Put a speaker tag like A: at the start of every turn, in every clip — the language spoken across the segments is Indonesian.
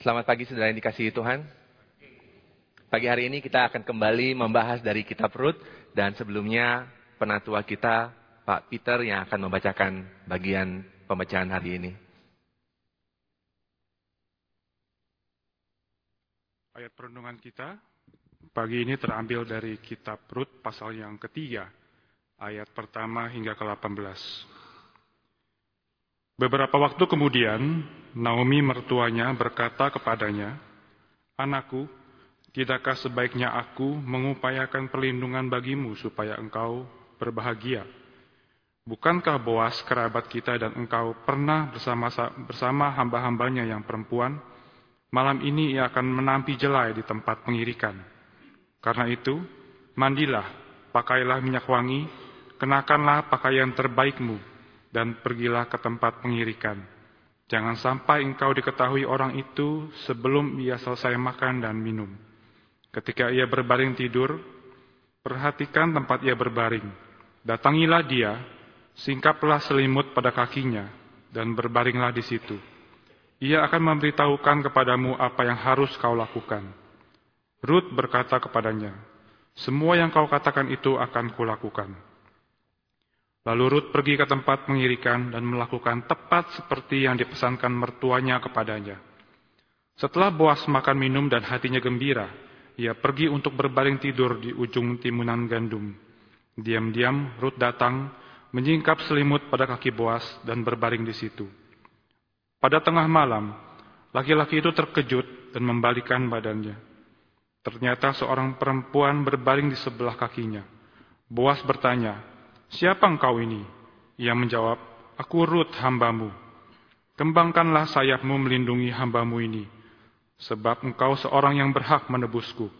A: Selamat pagi saudara yang dikasihi Tuhan. Pagi hari ini kita akan kembali membahas dari kitab Rut. Dan sebelumnya penatua kita Pak Peter yang akan membacakan bagian pembacaan hari ini.
B: Ayat perenungan kita pagi ini terambil dari kitab Rut pasal yang ketiga, ayat pertama hingga ke-18. Beberapa waktu kemudian, Naomi mertuanya berkata kepadanya, "Anakku, tidakkah sebaiknya aku mengupayakan perlindungan bagimu supaya engkau berbahagia? Bukankah Boas kerabat kita dan engkau pernah bersama hamba-hambanya yang perempuan? Malam ini ia akan menampi jelai di tempat pengirikan. Karena itu, mandilah, pakailah minyak wangi, kenakanlah pakaian terbaikmu, dan pergilah ke tempat pengirikan. Jangan sampai engkau diketahui orang itu sebelum ia selesai makan dan minum. Ketika ia berbaring tidur, perhatikan tempat ia berbaring. Datangilah dia, singkaplah selimut pada kakinya, dan berbaringlah di situ. Ia akan memberitahukan kepadamu apa yang harus kau lakukan." Rut berkata kepadanya, "Semua yang kau katakan itu akan kulakukan." Lalu Rut pergi ke tempat pengirikan dan melakukan tepat seperti yang dipesankan mertuanya kepadanya. Setelah Boas makan minum dan hatinya gembira, ia pergi untuk berbaring tidur di ujung timunan gandum. Diam-diam Rut datang, menyingkap selimut pada kaki Boas dan berbaring di situ. Pada tengah malam, laki-laki itu terkejut dan membalikkan badannya. Ternyata seorang perempuan berbaring di sebelah kakinya. Boas bertanya, "Siapa engkau ini?" Ia menjawab, "Aku Rut, hambamu. Kembangkanlah sayapmu melindungi hambamu ini, sebab engkau seorang yang berhak menebusku."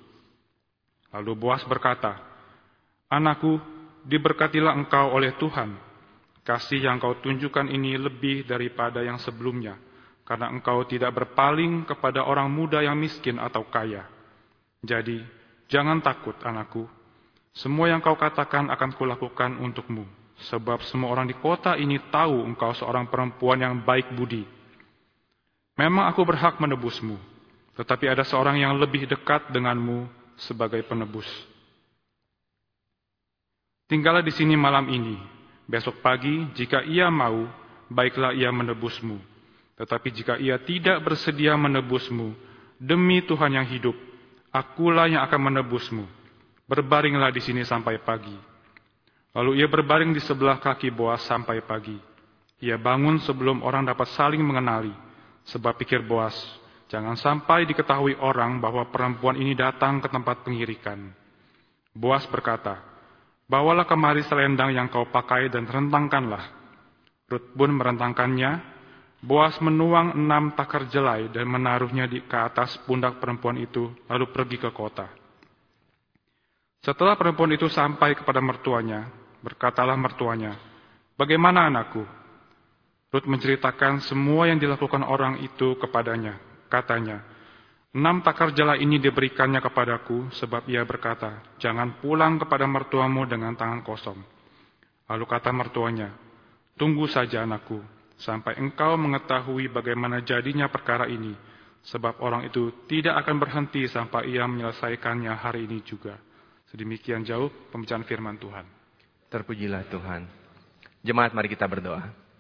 B: Lalu Boas berkata, "Anakku, diberkatilah engkau oleh Tuhan. Kasih yang kau tunjukkan ini lebih daripada yang sebelumnya, karena engkau tidak berpaling kepada orang muda yang miskin atau kaya. Jadi, jangan takut, anakku. Semua yang kau katakan akan kulakukan untukmu, sebab semua orang di kota ini tahu engkau seorang perempuan yang baik budi. Memang aku berhak menebusmu, tetapi ada seorang yang lebih dekat denganmu sebagai penebus. Tinggallah di sini malam ini. Besok pagi, jika ia mau, baiklah ia menebusmu. Tetapi jika ia tidak bersedia menebusmu, demi Tuhan yang hidup, akulah yang akan menebusmu. Berbaringlah di sini sampai pagi." Lalu ia berbaring di sebelah kaki Boas sampai pagi. Ia bangun sebelum orang dapat saling mengenali, sebab pikir Boas, jangan sampai diketahui orang bahwa perempuan ini datang ke tempat pengirikan. Boas berkata, "Bawalah kemari selendang yang kau pakai dan rentangkanlah." Rut pun merentangkannya. Boas menuang 6 takar jelai dan menaruhnya ke atas pundak perempuan itu, lalu pergi ke kota. Setelah perempuan itu sampai kepada mertuanya, berkatalah mertuanya, "Bagaimana anakku?" Rut menceritakan semua yang dilakukan orang itu kepadanya. Katanya, 6 takar jelai ini diberikannya kepadaku, sebab ia berkata, jangan pulang kepada mertuamu dengan tangan kosong. Lalu kata mertuanya, "Tunggu saja anakku, sampai engkau mengetahui bagaimana jadinya perkara ini, sebab orang itu tidak akan berhenti sampai ia menyelesaikannya hari ini juga." Sedemikian jauh pembacaan firman Tuhan.
A: Terpujilah Tuhan. Jemaat, mari kita berdoa.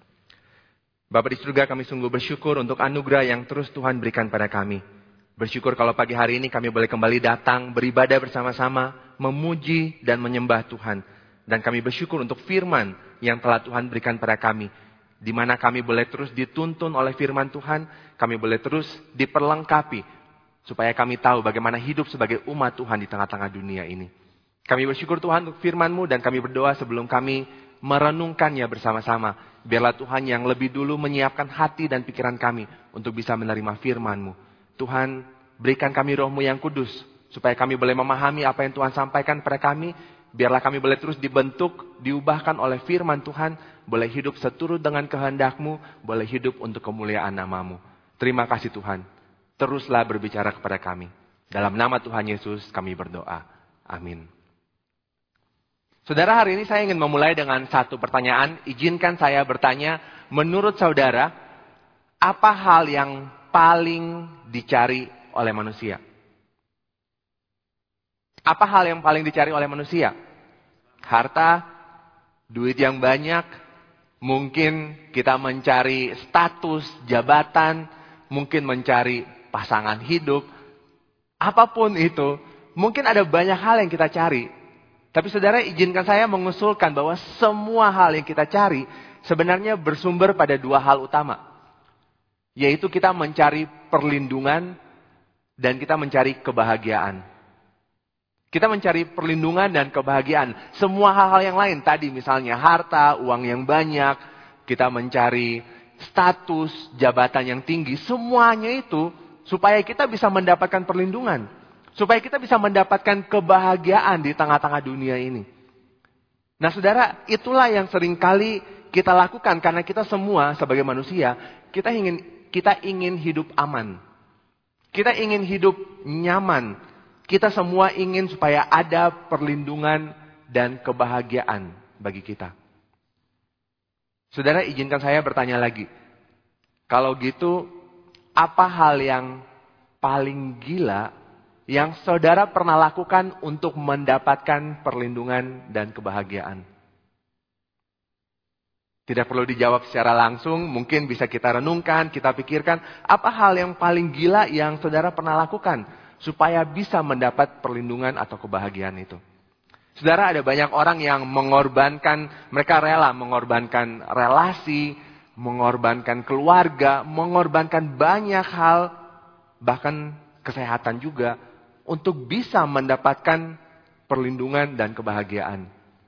A: Bapa di surga, kami sungguh bersyukur untuk anugerah yang terus Tuhan berikan pada kami. Bersyukur kalau pagi hari ini kami boleh kembali datang, beribadah bersama-sama, memuji dan menyembah Tuhan. Dan kami bersyukur untuk firman yang telah Tuhan berikan pada kami. Di mana kami boleh terus dituntun oleh firman Tuhan, kami boleh terus diperlengkapi, supaya kami tahu bagaimana hidup sebagai umat Tuhan di tengah-tengah dunia ini. Kami bersyukur Tuhan untuk firman-Mu dan kami berdoa sebelum kami merenungkannya bersama-sama. Biarlah Tuhan yang lebih dulu menyiapkan hati dan pikiran kami untuk bisa menerima firman-Mu. Tuhan, berikan kami Roh-Mu yang kudus, supaya kami boleh memahami apa yang Tuhan sampaikan pada kami. Biarlah kami boleh terus dibentuk, diubahkan oleh firman Tuhan, boleh hidup seturut dengan kehendak-Mu, boleh hidup untuk kemuliaan nama-Mu. Terima kasih Tuhan, teruslah berbicara kepada kami. Dalam nama Tuhan Yesus kami berdoa. Amin. Saudara, hari ini saya ingin memulai dengan satu pertanyaan. Izinkan saya bertanya, menurut saudara, apa hal yang paling dicari oleh manusia? Apa hal yang paling dicari oleh manusia? Harta, duit yang banyak, mungkin kita mencari status, jabatan, mungkin mencari pasangan hidup. Apapun itu, mungkin ada banyak hal yang kita cari. Tapi saudara, izinkan saya mengusulkan bahwa semua hal yang kita cari sebenarnya bersumber pada dua hal utama. Yaitu kita mencari perlindungan dan kita mencari kebahagiaan. Kita mencari perlindungan dan kebahagiaan. Semua hal-hal yang lain tadi misalnya harta, uang yang banyak, kita mencari status, jabatan yang tinggi. Semuanya itu supaya kita bisa mendapatkan perlindungan. Supaya kita bisa mendapatkan kebahagiaan di tengah-tengah dunia ini. Nah saudara, itulah yang seringkali kita lakukan karena kita semua sebagai manusia, kita ingin hidup aman. Kita ingin hidup nyaman. Kita semua ingin supaya ada perlindungan dan kebahagiaan bagi kita. Saudara, izinkan saya bertanya lagi. Kalau gitu, apa hal yang paling gila yang saudara pernah lakukan untuk mendapatkan perlindungan dan kebahagiaan? Tidak perlu dijawab secara langsung, mungkin bisa kita renungkan, kita pikirkan, apa hal yang paling gila yang saudara pernah lakukan supaya bisa mendapat perlindungan atau kebahagiaan itu. Saudara, ada banyak orang yang mereka rela mengorbankan relasi, mengorbankan keluarga, mengorbankan banyak hal, bahkan kesehatan juga, untuk bisa mendapatkan perlindungan dan kebahagiaan.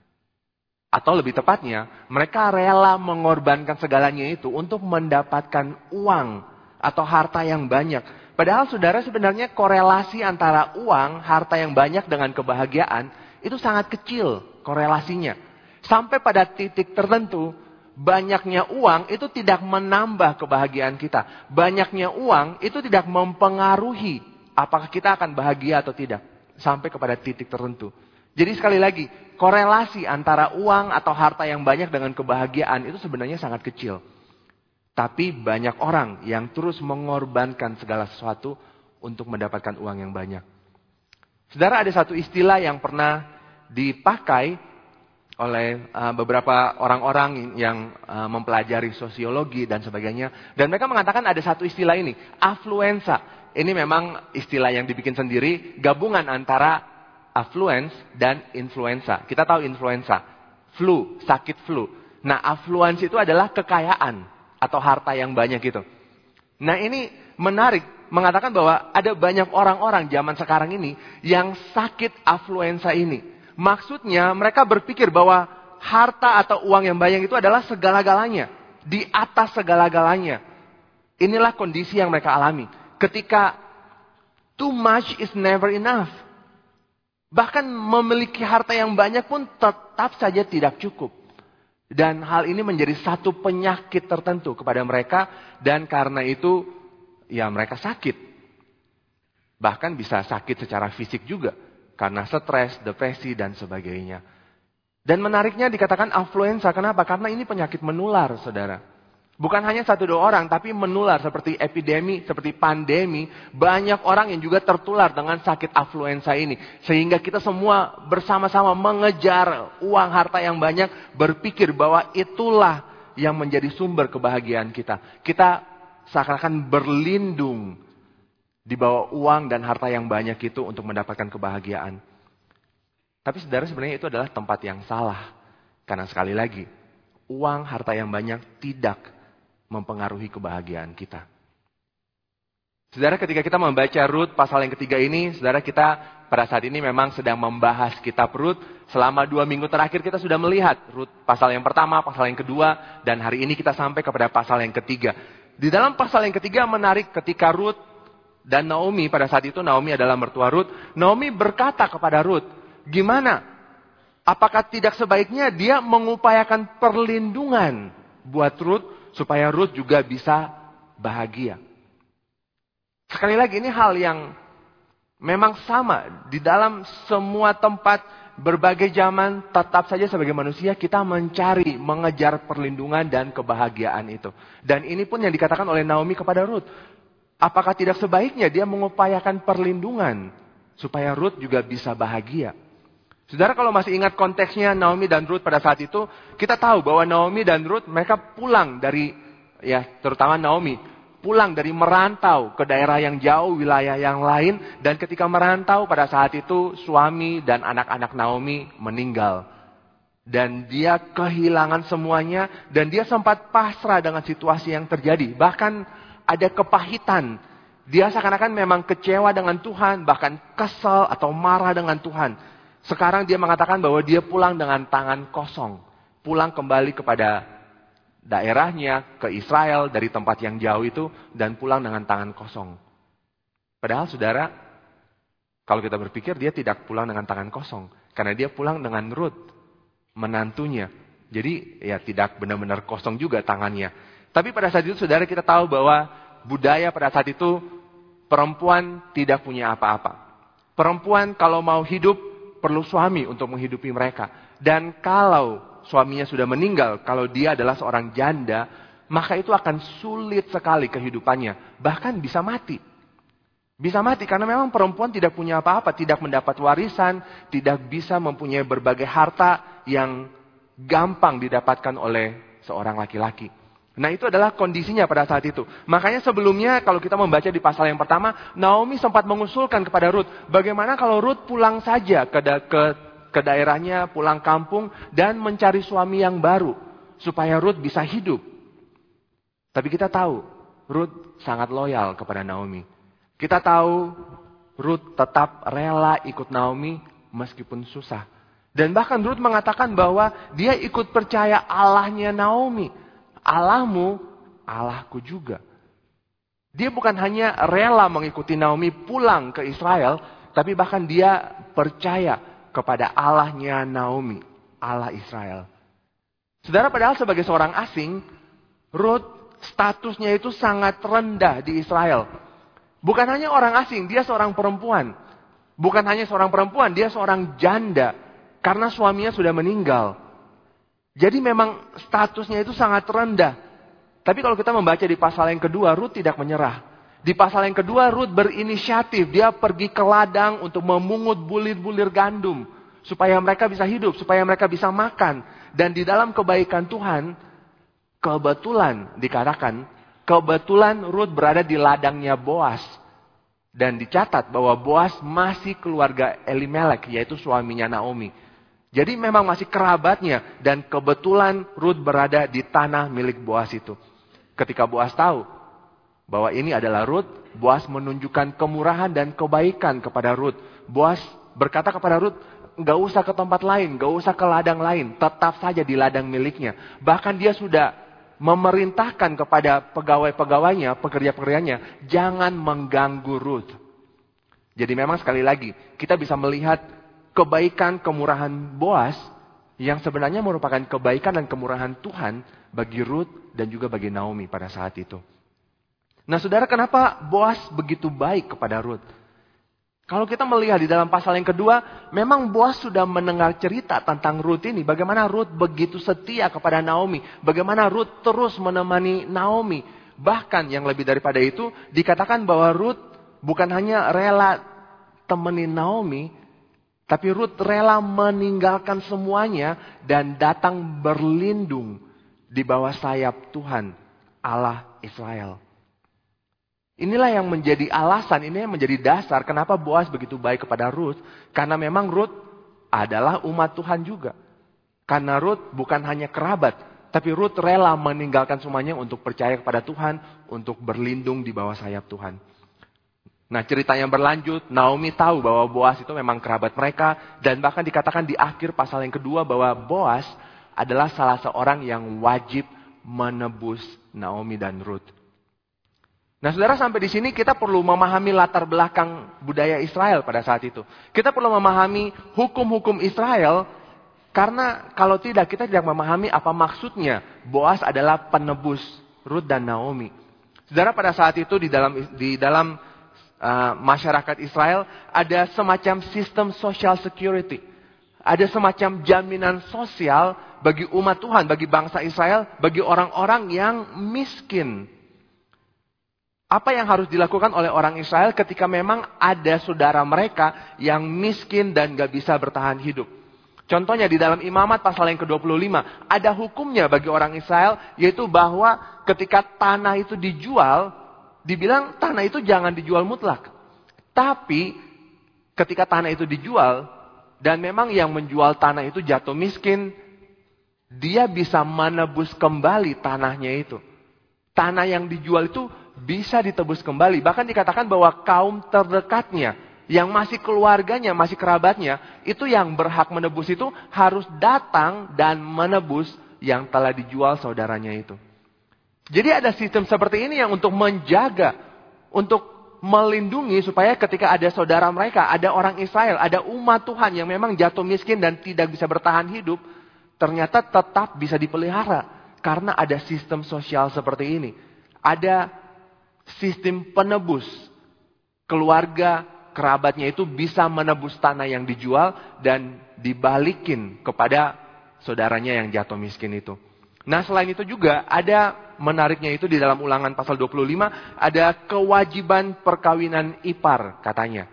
A: Atau lebih tepatnya, mereka rela mengorbankan segalanya itu untuk mendapatkan uang atau harta yang banyak. Padahal saudara, sebenarnya korelasi antara uang, harta yang banyak dengan kebahagiaan itu sangat kecil korelasinya. Sampai pada titik tertentu, banyaknya uang itu tidak menambah kebahagiaan kita. Banyaknya uang itu tidak mempengaruhi apakah kita akan bahagia atau tidak. Sampai kepada titik tertentu. Jadi sekali lagi, korelasi antara uang atau harta yang banyak dengan kebahagiaan itu sebenarnya sangat kecil. Tapi banyak orang yang terus mengorbankan segala sesuatu untuk mendapatkan uang yang banyak. Saudara, ada satu istilah yang pernah dipakai oleh beberapa orang-orang yang mempelajari sosiologi dan sebagainya. Dan mereka mengatakan ada satu istilah ini, affluenza. Ini memang istilah yang dibikin sendiri, gabungan antara affluence dan influenza. Kita tahu influenza, flu, sakit flu. Nah, affluence itu adalah kekayaan atau harta yang banyak gitu. Nah, ini menarik mengatakan bahwa ada banyak orang-orang zaman sekarang ini yang sakit affluenza ini. Maksudnya mereka berpikir bahwa harta atau uang yang banyak itu adalah segala-galanya, di atas segala-galanya. Inilah kondisi yang mereka alami. Ketika too much is never enough. Bahkan memiliki harta yang banyak pun tetap saja tidak cukup. Dan hal ini menjadi satu penyakit tertentu kepada mereka. Dan karena itu, ya mereka sakit. Bahkan bisa sakit secara fisik juga. Karena stres, depresi, dan sebagainya. Dan menariknya dikatakan affluenza. Kenapa? Karena ini penyakit menular, saudara. Bukan hanya 1-2 orang, tapi menular seperti epidemi, seperti pandemi. Banyak orang yang juga tertular dengan sakit affluenza ini. Sehingga kita semua bersama-sama mengejar uang harta yang banyak. Berpikir bahwa itulah yang menjadi sumber kebahagiaan kita. Kita seakan-akan berlindung di bawah uang dan harta yang banyak itu untuk mendapatkan kebahagiaan. Tapi saudara, sebenarnya itu adalah tempat yang salah. Karena sekali lagi, uang harta yang banyak tidak mempengaruhi kebahagiaan kita. Saudara, ketika kita membaca Rut pasal yang ketiga ini, saudara, kita pada saat ini memang sedang membahas kitab Rut. Selama 2 minggu terakhir kita sudah melihat Rut pasal yang pertama, pasal yang kedua, dan hari ini kita sampai kepada pasal yang ketiga. Di dalam pasal yang ketiga menarik ketika Rut dan Naomi, pada saat itu Naomi adalah mertua Rut. Naomi berkata kepada Rut, gimana? Apakah tidak sebaiknya dia mengupayakan perlindungan buat Rut supaya Rut juga bisa bahagia? Sekali lagi, ini hal yang memang sama di dalam semua tempat, berbagai zaman, tetap saja sebagai manusia kita mencari, mengejar perlindungan dan kebahagiaan itu. Dan ini pun yang dikatakan oleh Naomi kepada Rut. apakah tidak sebaiknya dia mengupayakan perlindungan supaya Ruth juga bisa bahagia? Saudara, kalau masih ingat konteksnya Naomi dan Ruth pada saat itu, kita tahu bahwa Naomi dan Ruth mereka pulang dari, terutama Naomi, pulang dari merantau ke daerah yang jauh, wilayah yang lain. Dan ketika merantau pada saat itu, suami dan anak-anak Naomi meninggal. Dan dia kehilangan semuanya, dan dia sempat pasrah dengan situasi yang terjadi. Bahkan ada kepahitan. Dia seakan-akan memang kecewa dengan Tuhan, bahkan kesal atau marah dengan Tuhan. Sekarang dia mengatakan bahwa dia pulang dengan tangan kosong. Pulang kembali kepada daerahnya, ke Israel dari tempat yang jauh itu. Dan pulang dengan tangan kosong. Padahal saudara, kalau kita berpikir dia tidak pulang dengan tangan kosong. Karena dia pulang dengan Ruth, menantunya. Jadi tidak benar-benar kosong juga tangannya. Tapi pada saat itu saudara, kita tahu bahwa budaya pada saat itu perempuan tidak punya apa-apa. Perempuan kalau mau hidup perlu suami untuk menghidupi mereka. Dan kalau suaminya sudah meninggal, kalau dia adalah seorang janda, maka itu akan sulit sekali kehidupannya. Bahkan bisa mati. Bisa mati karena memang perempuan tidak punya apa-apa, tidak mendapat warisan, tidak bisa mempunyai berbagai harta yang gampang didapatkan oleh seorang laki-laki. Nah, itu adalah kondisinya pada saat itu. Makanya sebelumnya kalau kita membaca di pasal yang pertama, Naomi sempat mengusulkan kepada Ruth, bagaimana kalau Ruth pulang saja ke daerahnya, pulang kampung dan mencari suami yang baru supaya Ruth bisa hidup. Tapi kita tahu Ruth sangat loyal kepada Naomi. Kita tahu Ruth tetap rela ikut Naomi meskipun susah. Dan bahkan Ruth mengatakan bahwa dia ikut percaya Allahnya Naomi. Allahmu, Allahku juga. Dia bukan hanya rela mengikuti Naomi pulang ke Israel, tapi bahkan dia percaya kepada Allahnya Naomi, Allah Israel. Saudara, padahal sebagai seorang asing, Ruth statusnya itu sangat rendah di Israel. Bukan hanya orang asing, dia seorang perempuan. Bukan hanya seorang perempuan, dia seorang janda. Karena suaminya sudah meninggal. Jadi memang statusnya itu sangat rendah. Tapi kalau kita membaca di pasal yang kedua, Ruth tidak menyerah. Di pasal yang kedua, Ruth berinisiatif. Dia pergi ke ladang untuk memungut bulir-bulir gandum. Supaya mereka bisa hidup, supaya mereka bisa makan. Dan di dalam kebaikan Tuhan, kebetulan dikatakan, kebetulan Ruth berada di ladangnya Boas. Dan dicatat bahwa Boas masih keluarga Elimelek, yaitu suaminya Naomi. Jadi memang masih kerabatnya. Dan kebetulan Ruth berada di tanah milik Boas itu. Ketika Boas tahu bahwa ini adalah Ruth, Boas menunjukkan kemurahan dan kebaikan kepada Ruth. Boas berkata kepada Ruth, gak usah ke tempat lain, gak usah ke ladang lain. Tetap saja di ladang miliknya. Bahkan dia sudah memerintahkan kepada pegawai-pegawainya, pekerja-pekerjanya, jangan mengganggu Ruth. Jadi memang sekali lagi, kita bisa melihat kebaikan, kemurahan Boas yang sebenarnya merupakan kebaikan dan kemurahan Tuhan bagi Ruth dan juga bagi Naomi pada saat itu. Nah saudara, kenapa Boas begitu baik kepada Ruth? Kalau kita melihat di dalam pasal yang kedua, memang Boas sudah mendengar cerita tentang Ruth ini. Bagaimana Ruth begitu setia kepada Naomi. Bagaimana Ruth terus menemani Naomi. Bahkan yang lebih daripada itu, dikatakan bahwa Ruth bukan hanya rela temenin Naomi, tapi Ruth rela meninggalkan semuanya dan datang berlindung di bawah sayap Tuhan, Allah Israel. Inilah yang menjadi alasan, ini yang menjadi dasar kenapa Boas begitu baik kepada Ruth. Karena memang Ruth adalah umat Tuhan juga. Karena Ruth bukan hanya kerabat, tapi Ruth rela meninggalkan semuanya untuk percaya kepada Tuhan, untuk berlindung di bawah sayap Tuhan. Nah, cerita yang berlanjut, Naomi tahu bahwa Boas itu memang kerabat mereka. Dan bahkan dikatakan di akhir pasal yang kedua bahwa Boas adalah salah seorang yang wajib menebus Naomi dan Ruth. Nah saudara, sampai di sini kita perlu memahami latar belakang budaya Israel pada saat itu. Kita perlu memahami hukum-hukum Israel. Karena kalau tidak, kita tidak memahami apa maksudnya Boas adalah penebus Ruth dan Naomi. Saudara, pada saat itu di dalam masyarakat Israel ada semacam sistem social security. Ada semacam jaminan sosial bagi umat Tuhan, bagi bangsa Israel, bagi orang-orang yang miskin. Apa yang harus dilakukan oleh orang Israel ketika memang ada saudara mereka yang miskin dan gak bisa bertahan hidup? Contohnya di dalam Imamat pasal yang ke-25, ada hukumnya bagi orang Israel, yaitu bahwa ketika tanah itu dijual, dibilang tanah itu jangan dijual mutlak. Tapi ketika tanah itu dijual, dan memang yang menjual tanah itu jatuh miskin, dia bisa menebus kembali tanahnya itu. Tanah yang dijual itu bisa ditebus kembali. Bahkan dikatakan bahwa kaum terdekatnya, yang masih keluarganya, masih kerabatnya, itu yang berhak menebus itu harus datang dan menebus yang telah dijual saudaranya itu. Jadi ada sistem seperti ini yang untuk menjaga, untuk melindungi supaya ketika ada saudara mereka, ada orang Israel, ada umat Tuhan yang memang jatuh miskin dan tidak bisa bertahan hidup, ternyata tetap bisa dipelihara. Karena ada sistem sosial seperti ini. Ada sistem penebus. Keluarga, kerabatnya itu bisa menebus tanah yang dijual dan dibalikin kepada saudaranya yang jatuh miskin itu. Nah, selain itu juga ada menariknya itu di dalam Ulangan pasal 25, ada kewajiban perkawinan ipar katanya.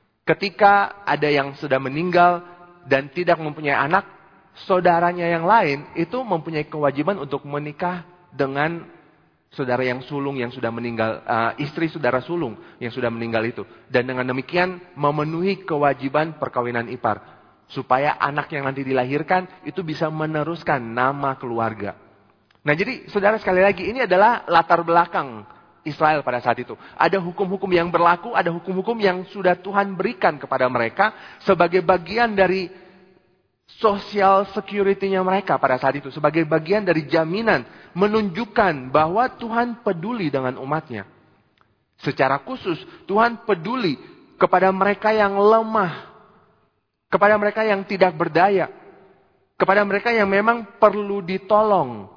A: Ketika ada yang sudah meninggal dan tidak mempunyai anak, saudaranya yang lain itu mempunyai kewajiban untuk menikah dengan saudara yang sulung yang sudah meninggal, istri saudara sulung yang sudah meninggal itu. Dan dengan demikian memenuhi kewajiban perkawinan ipar. Supaya anak yang nanti dilahirkan itu bisa meneruskan nama keluarga. Nah jadi saudara sekali lagi ini adalah latar belakang Israel pada saat itu. Ada hukum-hukum yang berlaku, ada hukum-hukum yang sudah Tuhan berikan kepada mereka sebagai bagian dari social security-nya mereka pada saat itu. Sebagai bagian dari jaminan menunjukkan bahwa Tuhan peduli dengan umatnya. Secara khusus Tuhan peduli kepada mereka yang lemah. Kepada mereka yang tidak berdaya. Kepada mereka yang memang perlu ditolong.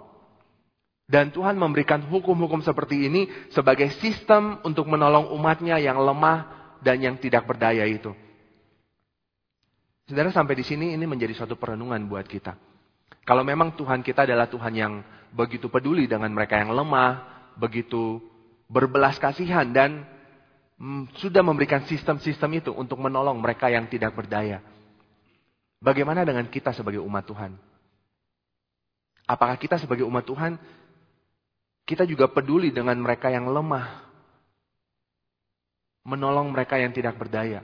A: Dan Tuhan memberikan hukum-hukum seperti ini sebagai sistem untuk menolong umatnya yang lemah dan yang tidak berdaya itu. Saudara sampai di sini ini menjadi suatu perenungan buat kita. Kalau memang Tuhan kita adalah Tuhan yang begitu peduli dengan mereka yang lemah, begitu berbelas kasihan dan sudah memberikan sistem-sistem itu untuk menolong mereka yang tidak berdaya. Bagaimana dengan kita sebagai umat Tuhan? Apakah kita sebagai umat Tuhan, kita juga peduli dengan mereka yang lemah, menolong mereka yang tidak berdaya?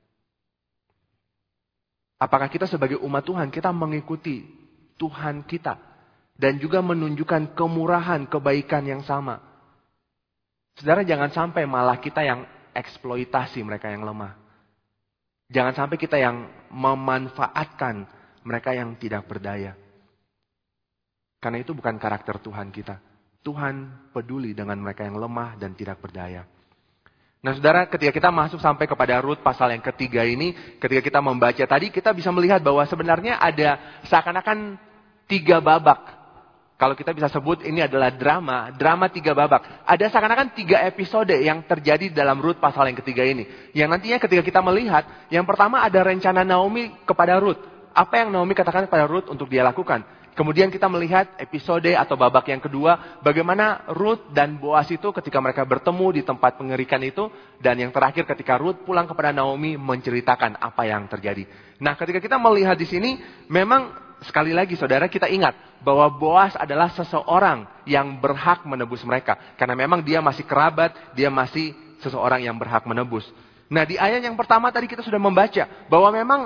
A: Apakah kita sebagai umat Tuhan, kita mengikuti Tuhan kita. Dan juga menunjukkan kemurahan, kebaikan yang sama. Saudara jangan sampai malah kita yang eksploitasi mereka yang lemah. Jangan sampai kita yang memanfaatkan mereka yang tidak berdaya. Karena itu bukan karakter Tuhan kita. Tuhan peduli dengan mereka yang lemah dan tidak berdaya. Nah saudara, ketika kita masuk sampai kepada Rut pasal yang ketiga ini, ketika kita membaca tadi, kita bisa melihat bahwa sebenarnya ada seakan-akan 3 babak. Kalau kita bisa sebut ini adalah drama 3 babak. Ada seakan-akan 3 episode yang terjadi dalam Rut pasal yang ketiga ini. Yang nantinya ketika kita melihat, yang pertama ada rencana Naomi kepada Rut. Apa yang Naomi katakan kepada Rut untuk dia lakukan? Kemudian kita melihat episode atau babak yang kedua, bagaimana Rut dan Boas itu ketika mereka bertemu di tempat pengerikan itu. Dan yang terakhir ketika Rut pulang kepada Naomi menceritakan apa yang terjadi. Nah ketika kita melihat di sini, memang sekali lagi saudara kita ingat bahwa Boas adalah seseorang yang berhak menebus mereka. Karena memang dia masih kerabat, dia masih seseorang yang berhak menebus. Nah di ayat yang pertama tadi kita sudah membaca bahwa memang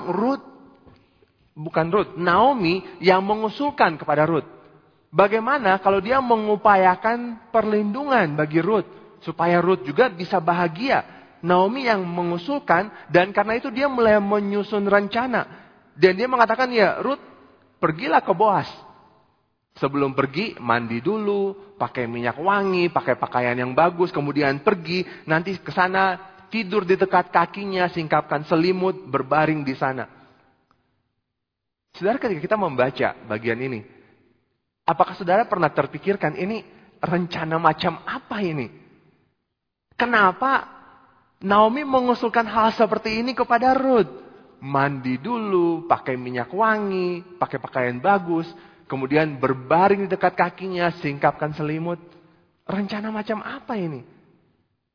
A: Naomi yang mengusulkan kepada Rut. Bagaimana kalau dia mengupayakan perlindungan bagi Rut. Supaya Rut juga bisa bahagia. Naomi yang mengusulkan dan karena itu dia mulai menyusun rencana. Dan dia mengatakan ya Rut pergilah ke Boas. Sebelum pergi mandi dulu, pakai minyak wangi, pakai pakaian yang bagus. Kemudian pergi nanti ke sana tidur di dekat kakinya, singkapkan selimut, berbaring di sana. Saudara ketika kita membaca bagian ini, apakah saudara pernah terpikirkan ini rencana macam apa ini? Kenapa Naomi mengusulkan hal seperti ini kepada Rut? Mandi dulu, pakai minyak wangi, pakai pakaian bagus, kemudian berbaring di dekat kakinya, singkapkan selimut. Rencana macam apa ini?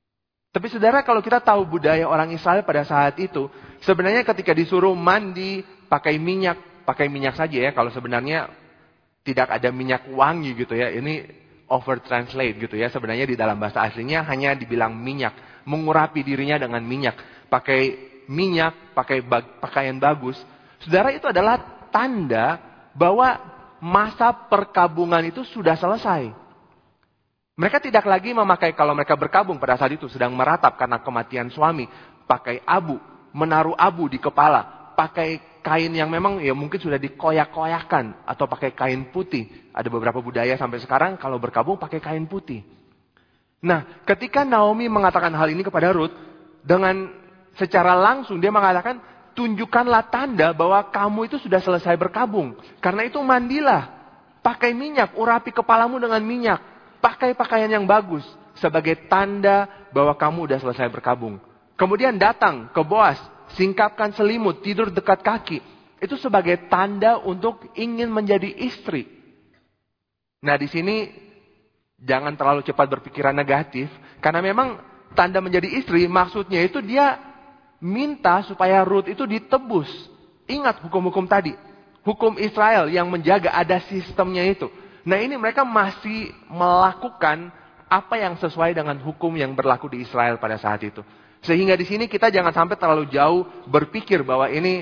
A: Tapi saudara, kalau kita tahu budaya orang Israel pada saat itu, sebenarnya ketika disuruh mandi, pakai minyak saja ya, kalau sebenarnya tidak ada minyak wangi gitu ya. Ini over translate gitu ya. Sebenarnya di dalam bahasa aslinya hanya dibilang minyak, mengurapi dirinya dengan minyak, pakai minyak, pakai pakaian bagus. Saudara, itu adalah tanda bahwa masa perkabungan itu sudah selesai. Mereka tidak lagi memakai, kalau mereka berkabung pada saat itu sedang meratap karena kematian suami, pakai abu, menaruh abu di kepala, pakai kain yang memang ya mungkin sudah dikoyak-koyakan, atau pakai kain putih. Ada beberapa budaya sampai sekarang kalau berkabung pakai kain putih. Nah, ketika Naomi mengatakan hal ini kepada Ruth, dengan secara langsung dia mengatakan, tunjukkanlah tanda bahwa kamu itu sudah selesai berkabung. Karena itu mandilah, pakai minyak, urapi kepalamu dengan minyak. Pakai pakaian yang bagus sebagai tanda bahwa kamu sudah selesai berkabung. Kemudian datang ke Boas, singkapkan selimut, tidur dekat kaki. Itu sebagai tanda untuk ingin menjadi istri. Nah, di sini jangan terlalu cepat berpikiran negatif. Karena memang tanda menjadi istri maksudnya itu dia minta supaya Ruth itu ditebus. Ingat hukum-hukum tadi. Hukum Israel yang menjaga, ada sistemnya itu. Nah, ini mereka masih melakukan apa yang sesuai dengan hukum yang berlaku di Israel pada saat itu. Sehingga di sini kita jangan sampai terlalu jauh berpikir bahwa ini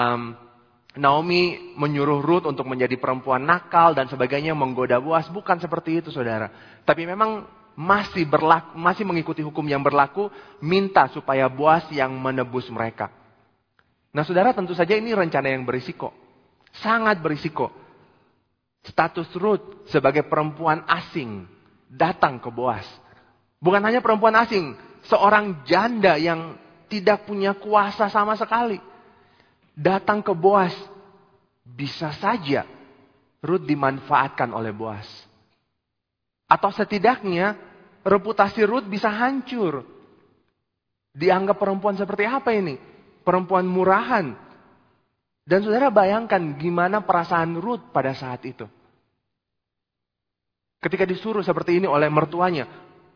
A: Naomi menyuruh Ruth untuk menjadi perempuan nakal dan sebagainya, menggoda Boas. Bukan seperti itu, saudara. Tapi memang masih mengikuti hukum yang berlaku, minta supaya Boas yang menebus mereka. Nah, saudara, tentu saja ini rencana yang berisiko. Sangat berisiko. Status Ruth sebagai perempuan asing datang ke Boas. Bukan hanya perempuan asing, seorang janda yang tidak punya kuasa sama sekali. Datang ke Boas. Bisa saja Ruth dimanfaatkan oleh Boas. Atau setidaknya reputasi Ruth bisa hancur. Dianggap perempuan seperti apa ini? Perempuan murahan. Dan saudara bayangkan gimana perasaan Ruth pada saat itu. Ketika disuruh seperti ini oleh mertuanya.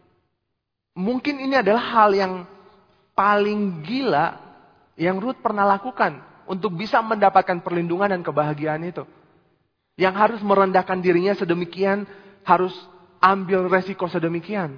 A: Mungkin ini adalah hal yang paling gila yang Ruth pernah lakukan. Untuk bisa mendapatkan perlindungan dan kebahagiaan itu. Yang harus merendahkan dirinya sedemikian. Harus ambil resiko sedemikian.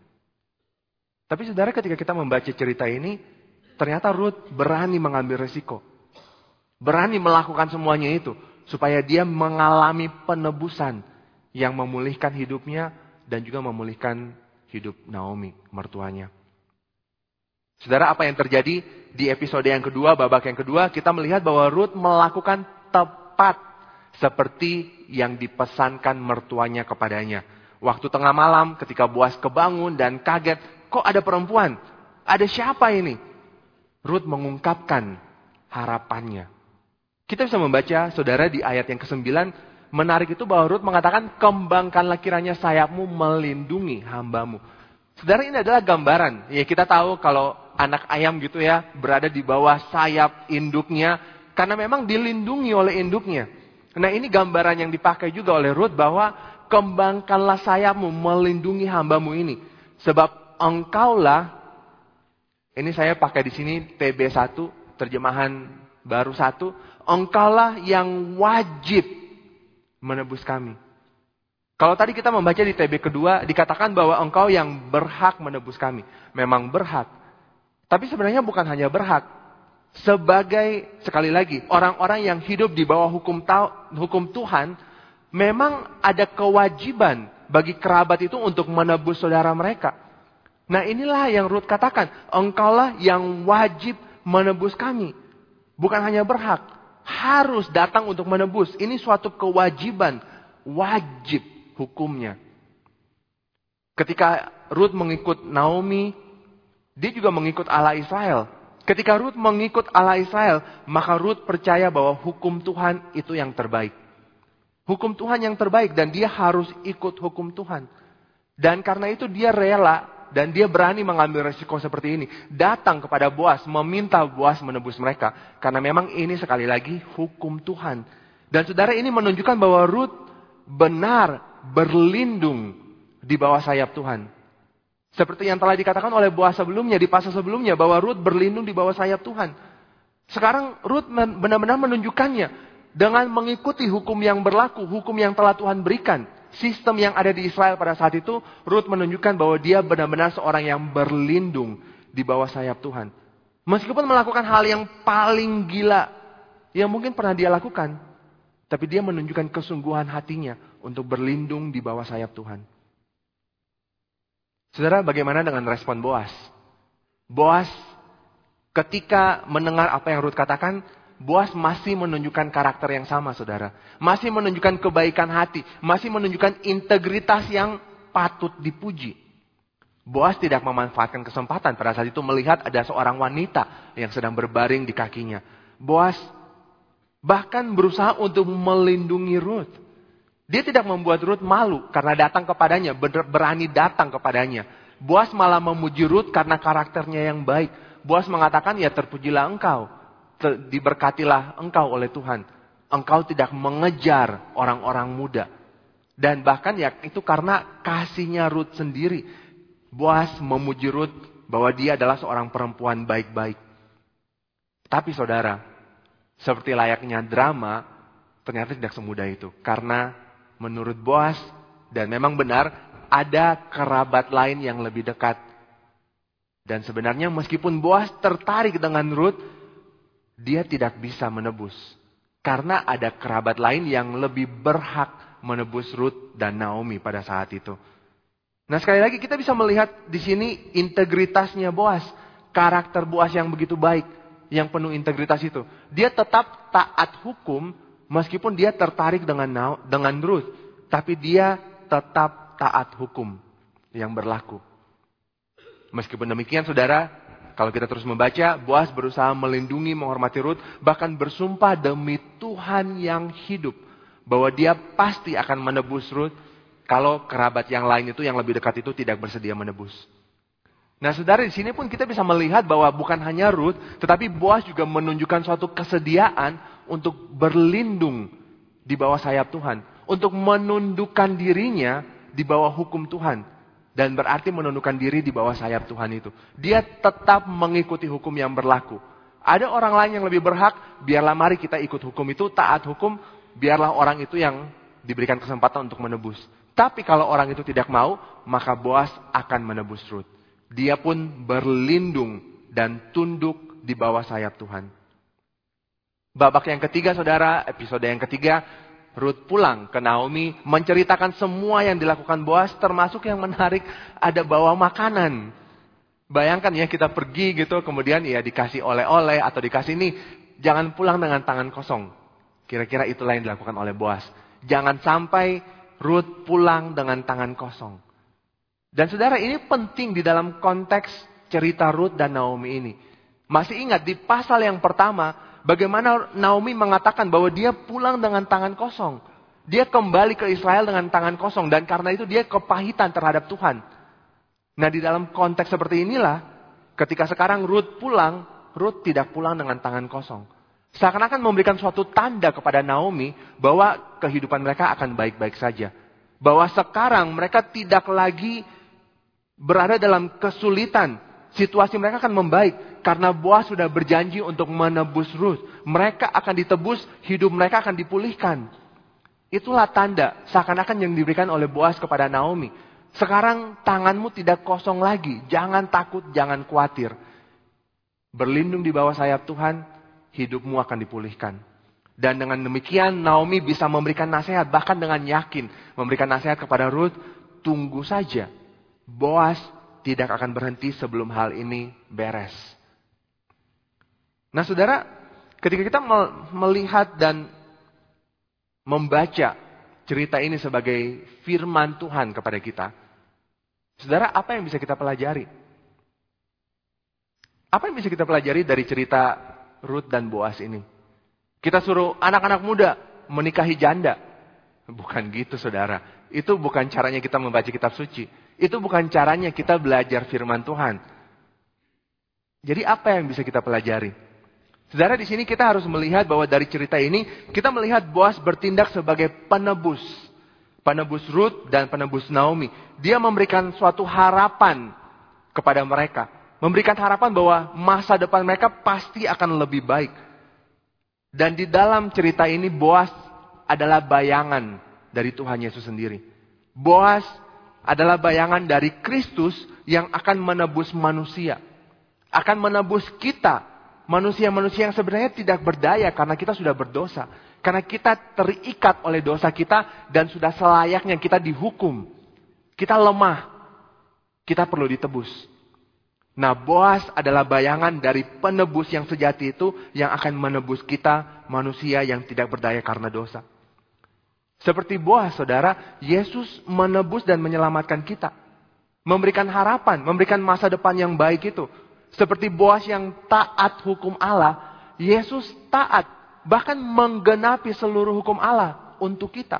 A: Tapi saudara, ketika kita membaca cerita ini. Ternyata Ruth berani mengambil resiko. Berani melakukan semuanya itu. Supaya dia mengalami penebusan. Yang memulihkan hidupnya. Dan juga memulihkan hidup Naomi, mertuanya. Saudara, apa yang terjadi di episode yang kedua, babak yang kedua. Kita melihat bahwa Ruth melakukan tepat. Seperti yang dipesankan mertuanya kepadanya. Waktu tengah malam ketika Boas kebangun dan kaget. Kok ada perempuan? Ada siapa ini? Ruth mengungkapkan harapannya. Kita bisa membaca, saudara, di ayat yang ke-9, menarik itu bahwa Ruth mengatakan, kembangkanlah kiranya sayapmu melindungi hambamu. Saudara, ini adalah gambaran. Ya, kita tahu kalau anak ayam gitu ya, berada di bawah sayap induknya, karena memang dilindungi oleh induknya. Nah, ini gambaran yang dipakai juga oleh Ruth bahwa, kembangkanlah sayapmu melindungi hambamu ini. Sebab engkaulah, ini saya pakai di sini TB1, terjemahan baru 1, engkaulah yang wajib menebus kami. Kalau tadi kita membaca di TB kedua, dikatakan bahwa engkau yang berhak menebus kami. Memang berhak. Tapi sebenarnya bukan hanya berhak. Sebagai, sekali lagi, orang-orang yang hidup di bawah hukum Tuhan, memang ada kewajiban bagi kerabat itu untuk menebus saudara mereka. Nah, inilah yang Ruth katakan. Engkaulah yang wajib menebus kami. Bukan hanya berhak. Harus datang untuk menebus. Ini suatu kewajiban. Wajib hukumnya. Ketika Ruth mengikut Naomi, dia juga mengikut Allah Israel. Ketika Ruth mengikut Allah Israel, maka Ruth percaya bahwa hukum Tuhan itu yang terbaik. Hukum Tuhan yang terbaik dan dia harus ikut hukum Tuhan. Dan karena itu dia rela dan dia berani mengambil resiko seperti ini. Datang kepada Boas, meminta Boas menebus mereka. Karena memang ini sekali lagi hukum Tuhan. Dan saudara, ini menunjukkan bahwa Ruth benar berlindung di bawah sayap Tuhan. Seperti yang telah dikatakan oleh Boaz sebelumnya, di pasal sebelumnya, bahwa Rut berlindung di bawah sayap Tuhan. Sekarang Rut benar-benar menunjukkannya dengan mengikuti hukum yang berlaku, hukum yang telah Tuhan berikan. Sistem yang ada di Israel pada saat itu, Rut menunjukkan bahwa dia benar-benar seorang yang berlindung di bawah sayap Tuhan. Meskipun melakukan hal yang paling gila yang mungkin pernah dia lakukan, tapi dia menunjukkan kesungguhan hatinya untuk berlindung di bawah sayap Tuhan. Saudara, bagaimana dengan respon Boaz? Boaz ketika mendengar apa yang Rut katakan, Boaz masih menunjukkan karakter yang sama, saudara. Masih menunjukkan kebaikan hati, masih menunjukkan integritas yang patut dipuji. Boaz tidak memanfaatkan kesempatan pada saat itu melihat ada seorang wanita yang sedang berbaring di kakinya. Boaz bahkan berusaha untuk melindungi Rut. Dia tidak membuat Rut malu karena datang kepadanya, berani datang kepadanya. Boaz malah memuji Rut karena karakternya yang baik. Boaz mengatakan, ya terpujilah engkau, diberkatilah engkau oleh Tuhan. Engkau tidak mengejar orang-orang muda. Dan bahkan ya itu karena kasihnya Rut sendiri. Boaz memuji Rut bahwa dia adalah seorang perempuan baik-baik. Tapi saudara, seperti layaknya drama, ternyata tidak semudah itu. Karena menurut Boaz, dan memang benar, ada kerabat lain yang lebih dekat. Dan sebenarnya meskipun Boaz tertarik dengan Rut, dia tidak bisa menebus. Karena ada kerabat lain yang lebih berhak menebus Rut dan Naomi pada saat itu. Nah, sekali lagi kita bisa melihat di sini integritasnya Boaz. Karakter Boaz yang begitu baik, yang penuh integritas itu. Dia tetap taat hukum meskipun dia tertarik dengan Rut. Tapi dia tetap taat hukum yang berlaku. Meskipun demikian, saudara, kalau kita terus membaca, Boaz berusaha melindungi, menghormati Rut, bahkan bersumpah demi Tuhan yang hidup, bahwa dia pasti akan menebus Rut, kalau kerabat yang lain itu, yang lebih dekat itu tidak bersedia menebus. Nah, saudara, di sini pun kita bisa melihat bahwa bukan hanya Rut, tetapi Boaz juga menunjukkan suatu kesediaan untuk berlindung di bawah sayap Tuhan. Untuk menundukkan dirinya di bawah hukum Tuhan. Dan berarti menundukkan diri di bawah sayap Tuhan itu. Dia tetap mengikuti hukum yang berlaku. Ada orang lain yang lebih berhak, biarlah mari kita ikut hukum itu, taat hukum, biarlah orang itu yang diberikan kesempatan untuk menebus. Tapi kalau orang itu tidak mau, maka Boaz akan menebus Rut. Dia pun berlindung dan tunduk di bawah sayap Tuhan. Babak yang ketiga, saudara, episode yang ketiga, Rut pulang ke Naomi, menceritakan semua yang dilakukan Boaz, termasuk yang menarik, ada bawa makanan. Bayangkan ya, kita pergi gitu, kemudian ya dikasih oleh-oleh atau dikasih ini, jangan pulang dengan tangan kosong. Kira-kira itulah yang dilakukan oleh Boaz. Jangan sampai Rut pulang dengan tangan kosong. Dan saudara, ini penting di dalam konteks cerita Rut dan Naomi ini. Masih ingat di pasal yang pertama, bagaimana Naomi mengatakan bahwa dia pulang dengan tangan kosong. Dia kembali ke Israel dengan tangan kosong. Dan karena itu dia kepahitan terhadap Tuhan. Nah, di dalam konteks seperti inilah, ketika sekarang Rut pulang, Rut tidak pulang dengan tangan kosong. Seakan-akan memberikan suatu tanda kepada Naomi bahwa kehidupan mereka akan baik-baik saja. Bahwa sekarang mereka tidak lagi berada dalam kesulitan. Situasi mereka akan membaik. Karena Boaz sudah berjanji untuk menebus Rut. Mereka akan ditebus, hidup mereka akan dipulihkan. Itulah tanda seakan-akan yang diberikan oleh Boaz kepada Naomi. Sekarang tanganmu tidak kosong lagi. Jangan takut, jangan khawatir. Berlindung di bawah sayap Tuhan, hidupmu akan dipulihkan. Dan dengan demikian Naomi bisa memberikan nasihat, bahkan dengan yakin memberikan nasihat kepada Rut, tunggu saja. Boaz tidak akan berhenti sebelum hal ini beres. Nah, saudara, ketika kita melihat dan membaca cerita ini sebagai firman Tuhan kepada kita, saudara, apa yang bisa kita pelajari? Apa yang bisa kita pelajari dari cerita Rut dan Boaz ini? Kita suruh anak-anak muda menikahi janda. Bukan gitu, saudara. Itu bukan caranya kita membaca kitab suci. Itu bukan caranya kita belajar firman Tuhan. Jadi apa yang bisa kita pelajari? Saudara, di sini kita harus melihat bahwa dari cerita ini, kita melihat Boaz bertindak sebagai penebus. Penebus Rut dan penebus Naomi. Dia memberikan suatu harapan kepada mereka. Memberikan harapan bahwa masa depan mereka pasti akan lebih baik. Dan di dalam cerita ini Boas adalah bayangan dari Tuhan Yesus sendiri. Boas adalah bayangan dari Kristus yang akan menebus manusia. Akan menebus kita, manusia-manusia yang sebenarnya tidak berdaya karena kita sudah berdosa. Karena kita terikat oleh dosa kita dan sudah selayaknya kita dihukum. Kita lemah. Kita perlu ditebus. Nah, Boas adalah bayangan dari penebus yang sejati itu yang akan menebus kita, manusia yang tidak berdaya karena dosa. Seperti Boas, saudara, Yesus menebus dan menyelamatkan kita. Memberikan harapan, memberikan masa depan yang baik itu. Seperti Boas yang taat hukum Allah, Yesus taat, bahkan menggenapi seluruh hukum Allah untuk kita.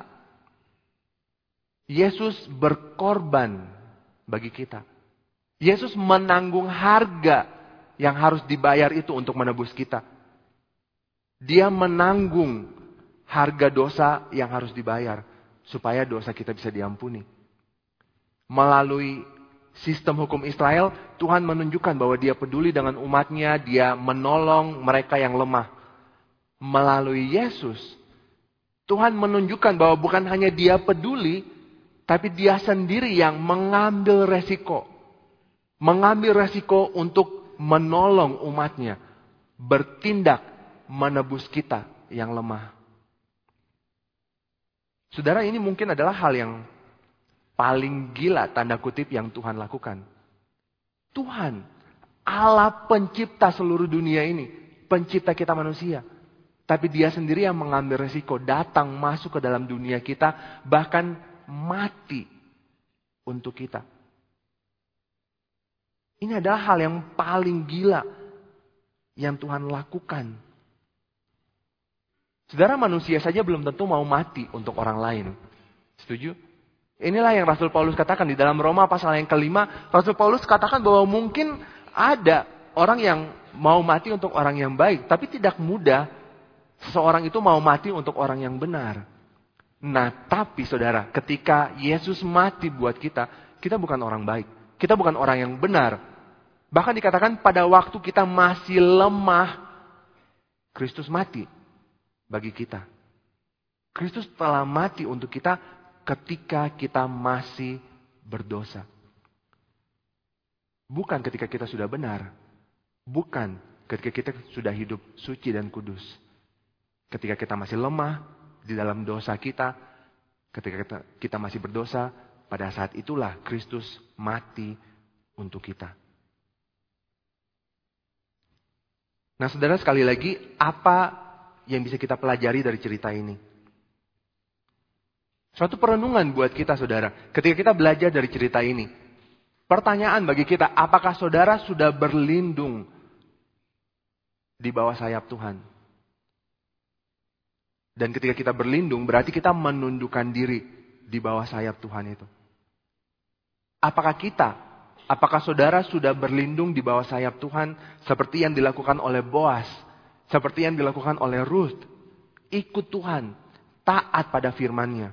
A: Yesus berkorban bagi kita. Yesus menanggung harga yang harus dibayar itu untuk menebus kita. Dia menanggung harga dosa yang harus dibayar supaya dosa kita bisa diampuni. Melalui sistem hukum Israel, Tuhan menunjukkan bahwa Dia peduli dengan umatnya, Dia menolong mereka yang lemah. Melalui Yesus, Tuhan menunjukkan bahwa bukan hanya Dia peduli, tapi Dia sendiri yang mengambil resiko. Mengambil resiko untuk menolong umatnya. Bertindak menebus kita yang lemah. Saudara, ini mungkin adalah hal yang paling gila tanda kutip yang Tuhan lakukan. Tuhan, Allah pencipta seluruh dunia ini. Pencipta kita manusia. Tapi Dia sendiri yang mengambil resiko. Datang masuk ke dalam dunia kita. Bahkan mati untuk kita. Ini adalah hal yang paling gila yang Tuhan lakukan. Saudara, manusia saja belum tentu mau mati untuk orang lain. Setuju? Inilah yang Rasul Paulus katakan di dalam Roma pasal yang ke-5. Rasul Paulus katakan bahwa mungkin ada orang yang mau mati untuk orang yang baik. Tapi tidak mudah seseorang itu mau mati untuk orang yang benar. Nah, tapi saudara, ketika Yesus mati buat kita, kita bukan orang baik. Kita bukan orang yang benar. Bahkan dikatakan pada waktu kita masih lemah, Kristus mati bagi kita. Kristus telah mati untuk kita ketika kita masih berdosa. Bukan ketika kita sudah benar. Bukan ketika kita sudah hidup suci dan kudus. Ketika kita masih lemah di dalam dosa kita, ketika kita masih berdosa, pada saat itulah Kristus mati untuk kita. Nah, saudara, sekali lagi, apa yang bisa kita pelajari dari cerita ini? Suatu perenungan buat kita, saudara. Ketika kita belajar dari cerita ini. Pertanyaan bagi kita, apakah saudara sudah berlindung di bawah sayap Tuhan? Dan ketika kita berlindung, berarti kita menundukkan diri di bawah sayap Tuhan itu. Apakah saudara sudah berlindung di bawah sayap Tuhan seperti yang dilakukan oleh Boas, seperti yang dilakukan oleh Ruth? Ikut Tuhan, taat pada firman-Nya.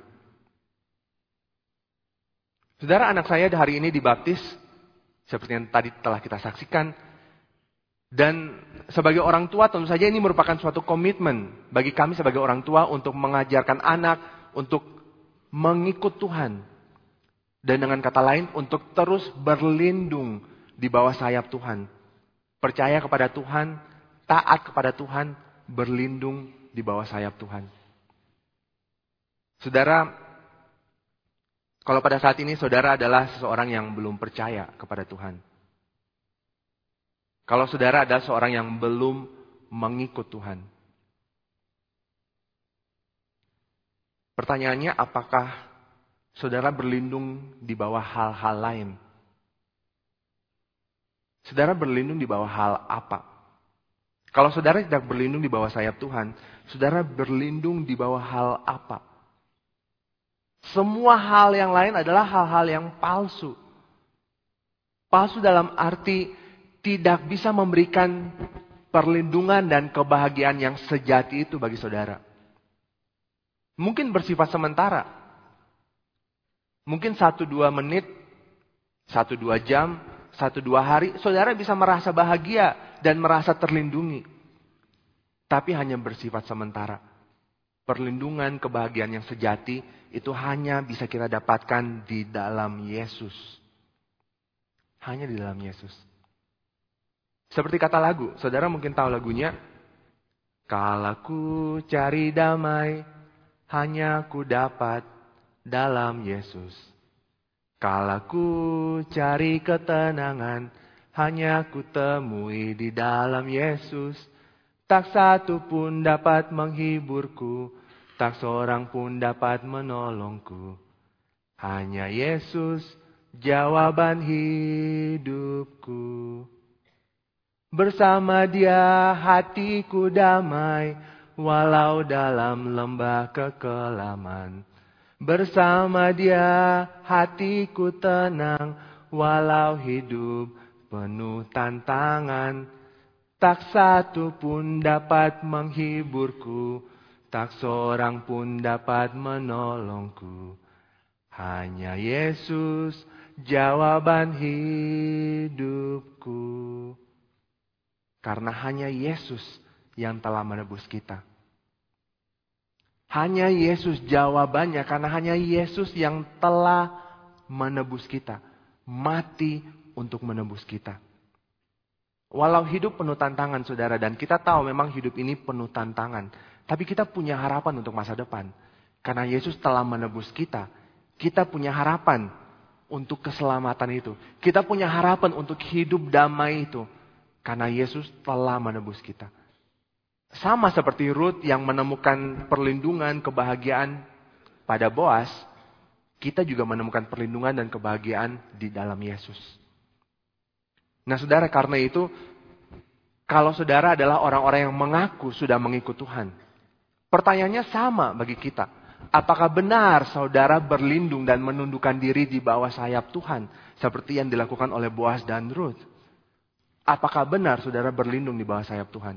A: Saudara, anak saya hari ini dibaptis, seperti yang tadi telah kita saksikan. Dan sebagai orang tua tentu saja ini merupakan suatu komitmen bagi kami sebagai orang tua untuk mengajarkan anak, untuk mengikut Tuhan. Dan dengan kata lain, untuk terus berlindung di bawah sayap Tuhan. Percaya kepada Tuhan, taat kepada Tuhan, berlindung di bawah sayap Tuhan. Saudara, kalau pada saat ini saudara adalah seseorang yang belum percaya kepada Tuhan. Kalau saudara adalah seorang yang belum mengikut Tuhan. Pertanyaannya, apakah saudara berlindung di bawah hal-hal lain? Saudara berlindung di bawah hal apa? Kalau saudara tidak berlindung di bawah sayap Tuhan, saudara berlindung di bawah hal apa? Semua hal yang lain adalah hal-hal yang palsu. Palsu dalam arti tidak bisa memberikan perlindungan dan kebahagiaan yang sejati itu bagi saudara. Mungkin bersifat sementara. Mungkin 1-2 menit, 1-2 jam, 1-2 hari, saudara bisa merasa bahagia dan merasa terlindungi. Tapi hanya bersifat sementara. Perlindungan, kebahagiaan yang sejati itu hanya bisa kita dapatkan di dalam Yesus. Hanya di dalam Yesus. Seperti kata lagu, saudara mungkin tahu lagunya. Kalau ku cari damai, hanya ku dapat dalam Yesus. Kalau ku cari ketenangan, hanya ku temui di dalam Yesus. Tak satu pun dapat menghiburku, tak seorang pun dapat menolongku. Hanya Yesus, jawaban hidupku. Bersama Dia hatiku damai, walau dalam lembah kekelaman. Bersama Dia hatiku tenang, walau hidup penuh tantangan. Tak satu pun dapat menghiburku, tak seorang pun dapat menolongku. Hanya Yesus, jawaban hidupku. Karena hanya Yesus yang telah menebus kita. Hanya Yesus jawabannya, karena hanya Yesus yang telah menebus kita. Mati untuk menebus kita. Walau hidup penuh tantangan, saudara, dan kita tahu memang hidup ini penuh tantangan. Tapi kita punya harapan untuk masa depan. Karena Yesus telah menebus kita. Kita punya harapan untuk keselamatan itu. Kita punya harapan untuk hidup damai itu. Karena Yesus telah menebus kita. Sama seperti Ruth yang menemukan perlindungan, kebahagiaan pada Boas, kita juga menemukan perlindungan dan kebahagiaan di dalam Yesus. Nah saudara, karena itu, kalau saudara adalah orang-orang yang mengaku sudah mengikut Tuhan, pertanyaannya sama bagi kita. Apakah benar saudara berlindung dan menundukkan diri di bawah sayap Tuhan, seperti yang dilakukan oleh Boas dan Ruth? Apakah benar saudara berlindung di bawah sayap Tuhan?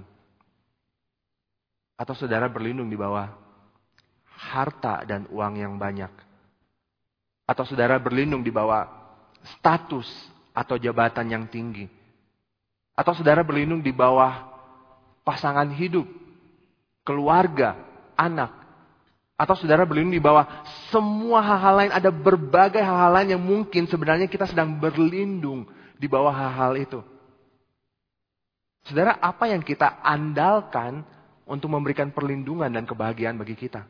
A: Atau saudara berlindung di bawah harta dan uang yang banyak? Atau saudara berlindung di bawah status atau jabatan yang tinggi? Atau saudara berlindung di bawah pasangan hidup, keluarga, anak? Atau saudara berlindung di bawah semua hal-hal lain? Ada berbagai hal-hal lain yang mungkin sebenarnya kita sedang berlindung di bawah hal-hal itu. Saudara, apa yang kita andalkan untuk memberikan perlindungan dan kebahagiaan bagi kita?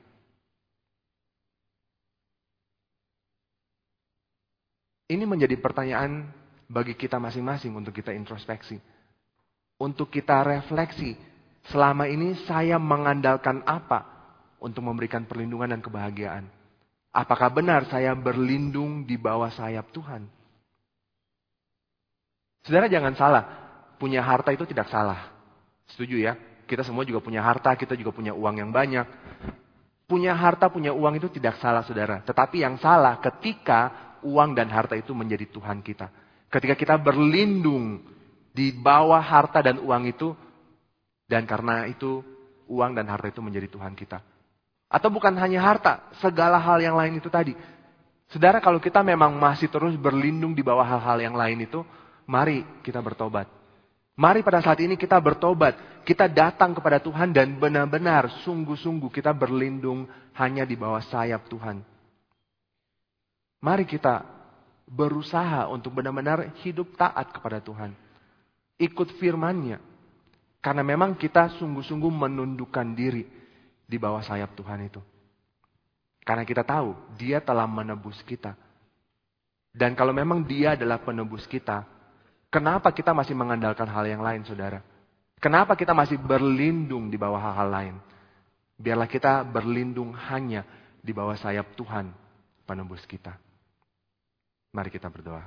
A: Ini menjadi pertanyaan bagi kita masing-masing untuk kita introspeksi. Untuk kita refleksi, selama ini saya mengandalkan apa untuk memberikan perlindungan dan kebahagiaan? Apakah benar saya berlindung di bawah sayap Tuhan? Saudara jangan salah, punya harta itu tidak salah. Setuju ya? Kita semua juga punya harta, kita juga punya uang yang banyak. Punya harta, punya uang itu tidak salah saudara. Tetapi yang salah ketika uang dan harta itu menjadi Tuhan kita. Ketika kita berlindung di bawah harta dan uang itu. Dan karena itu uang dan harta itu menjadi Tuhan kita. Atau bukan hanya harta, segala hal yang lain itu tadi. Saudara, kalau kita memang masih terus berlindung di bawah hal-hal yang lain itu, mari kita bertobat. Mari pada saat ini kita bertobat. Kita datang kepada Tuhan dan benar-benar sungguh-sungguh kita berlindung hanya di bawah sayap Tuhan. Mari kita berusaha untuk benar-benar hidup taat kepada Tuhan. Ikut firman-Nya. Karena memang kita sungguh-sungguh menundukkan diri di bawah sayap Tuhan itu. Karena kita tahu Dia telah menebus kita. Dan kalau memang Dia adalah penebus kita, kenapa kita masih mengandalkan hal yang lain, saudara? Kenapa kita masih berlindung di bawah hal-hal lain? Biarlah kita berlindung hanya di bawah sayap Tuhan, penebus kita. Mari kita berdoa.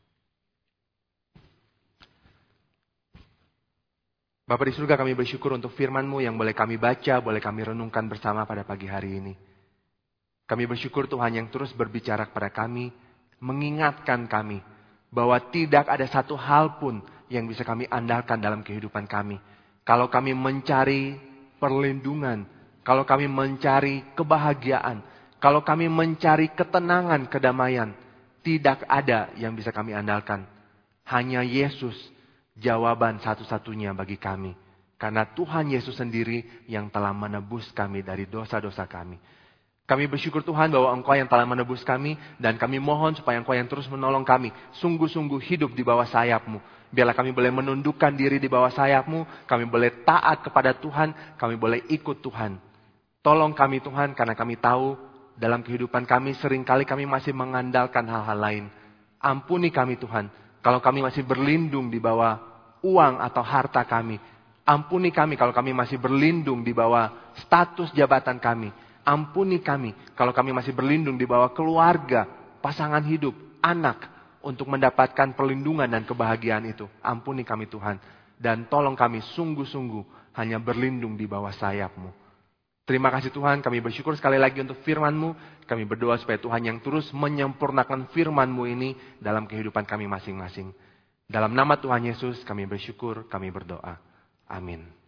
A: Bapa di surga, kami bersyukur untuk firman-Mu yang boleh kami baca, boleh kami renungkan bersama pada pagi hari ini. Kami bersyukur Tuhan yang terus berbicara kepada kami, mengingatkan kami, bahwa tidak ada satu hal pun yang bisa kami andalkan dalam kehidupan kami. Kalau kami mencari perlindungan, kalau kami mencari kebahagiaan, kalau kami mencari ketenangan, kedamaian, tidak ada yang bisa kami andalkan Hanya Yesus jawaban satu-satunya bagi kami. Karena Tuhan Yesus sendiri yang telah menebus kami dari dosa-dosa kami. Kami bersyukur Tuhan bahwa Engkau yang telah menebus kami. Dan kami mohon supaya Engkau yang terus menolong kami. Sungguh-sungguh hidup di bawah sayap-Mu. Biarlah kami boleh menundukkan diri di bawah sayap-Mu. Kami boleh taat kepada Tuhan. Kami boleh ikut Tuhan. Tolong kami Tuhan, karena kami tahu dalam kehidupan kami seringkali kami masih mengandalkan hal-hal lain. Ampuni kami Tuhan, kalau kami masih berlindung di bawah uang atau harta kami. Ampuni kami kalau kami masih berlindung di bawah status jabatan kami. Ampuni kami kalau kami masih berlindung di bawah keluarga, pasangan hidup, anak, untuk mendapatkan perlindungan dan kebahagiaan itu. Ampuni kami Tuhan. Dan tolong kami sungguh-sungguh hanya berlindung di bawah sayap-Mu. Terima kasih Tuhan, kami bersyukur sekali lagi untuk firman-Mu. Kami berdoa supaya Tuhan yang terus menyempurnakan firman-Mu ini dalam kehidupan kami masing-masing. Dalam nama Tuhan Yesus kami bersyukur, kami berdoa. Amin.